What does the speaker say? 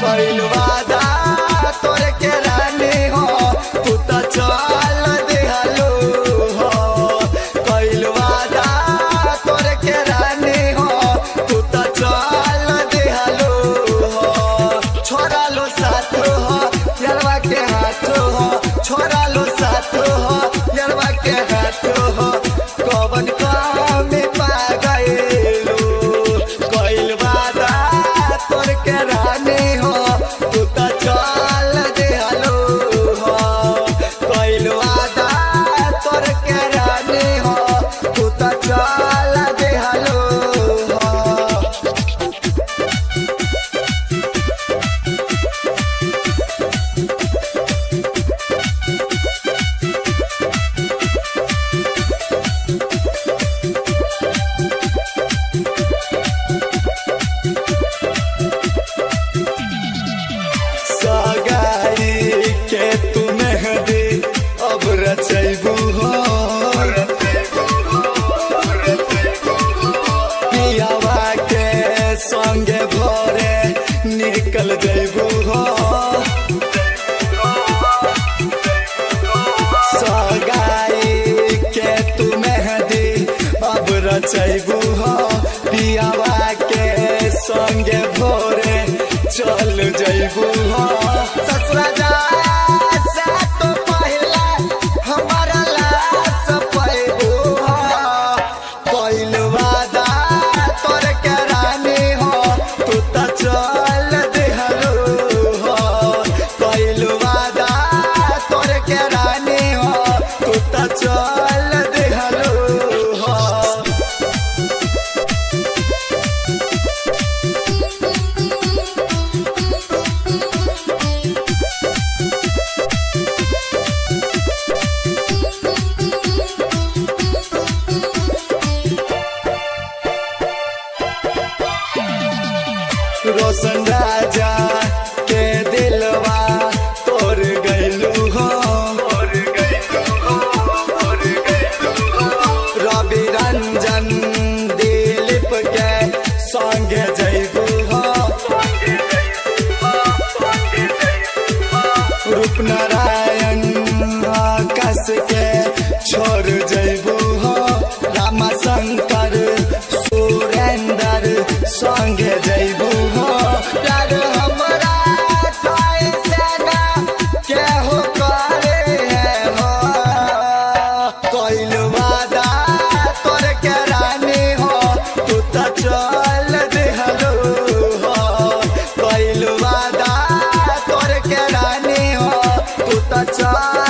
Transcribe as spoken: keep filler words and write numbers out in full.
कइल वादा तोर के रानी हो तू तो चल दिहलू हो कइल वादा तोर के रानी हो तू तो चल दिहलू हो छोरा लो साथ हो यारवा के हाथ हो छोरा लो साथ हो यारवा के हाथ हो कवन काम पा गइलू कइल वादा तोर के रानी हो तू तो चल दिहलू हो कइल वादा तोर के रानी हो तू तो चल दिहलू हो सगाई के तू मेहंदी अब रचैबू हो पियावा के संगे भोरे निकल जैबू हो सगाई के तू मेहंदी अब रचैबू हो पियावा के संगे भोरे चल जैबू हो ससुरा जा से तो पहला हमारा लाश पैबू हो कइल वादा तोर के रानी हो तू तो चल दिहलू हो कइल वादा तोर के रानी हो तू तो चल दिहलू हो रोशन राजा के दिलवा तोड़ गइलू हो रवि रंजन दिलीप के संगे जैबू हो रूपनारायण आकाश के छोड़ जैबू हो रामा शंकर सुरेंद्र संगे जैबू हो प्यार हमरा कैसे ना केहू करे हो कइल वादा तोर के रानी हो तू तो चल दिहलू हो कइल वादा तोर के रानी हो तू तो चल